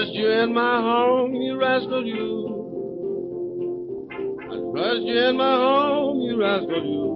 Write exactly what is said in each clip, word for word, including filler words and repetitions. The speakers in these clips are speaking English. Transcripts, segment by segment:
trust you in my home, you rascal, you. I trust you in my home, you rascal, you.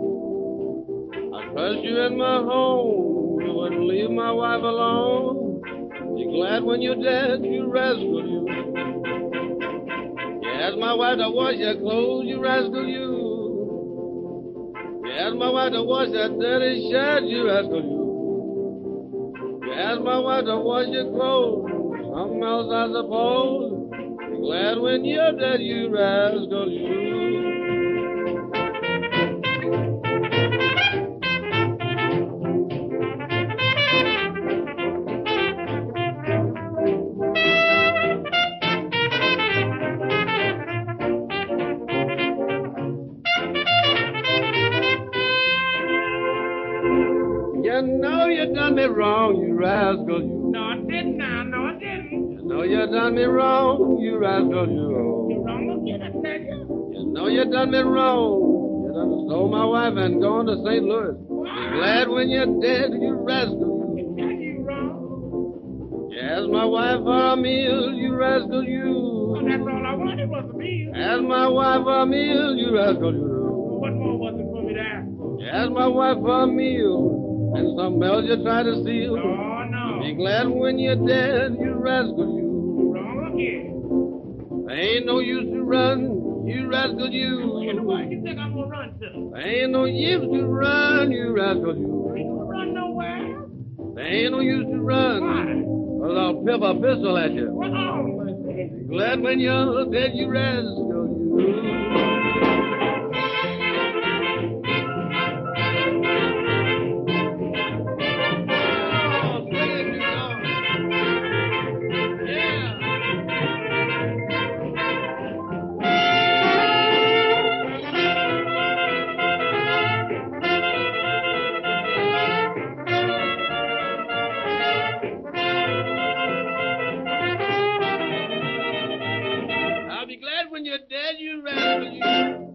I trust you in my home, you wouldn't leave my wife alone. Be glad when you're dead, you rascal, you. You asked my wife to wash your clothes, you rascal, you. You asked my wife to wash that dirty shirt, you rascal, you. You asked my wife to wash your clothes, something else I suppose. Be glad when you're dead, you rascal, you. You know you done me wrong, you rascal, you. No, I didn't now. No, I didn't. You know you done me wrong, you rascal, you. You're wrong again, I tell you. You know you done me wrong. You done stole my wife and gone to Saint Louis. Be glad when you're dead, you rascal, you. Tell you wrong. You asked my wife for a meal, you rascal, you. Well, that's all I wanted was a meal. Asked my wife for a meal, you rascal, you. Well, what more was it for me to ask for? You asked my wife for a meal, and something else you tried to steal. Oh, no. Be glad when you're dead, you rascal, you. Wrong again. There ain't no use to run, you rascal, you. And what you think I'm going to run to? There ain't no use to run, you rascal, you. Ain't going to run nowhere. There ain't no use to run. Why? Cause I'll pip a pistol at you. What's wrong with it? Glad when you're dead, you rascal, you. I'll be glad when you're dead, you rascal, you.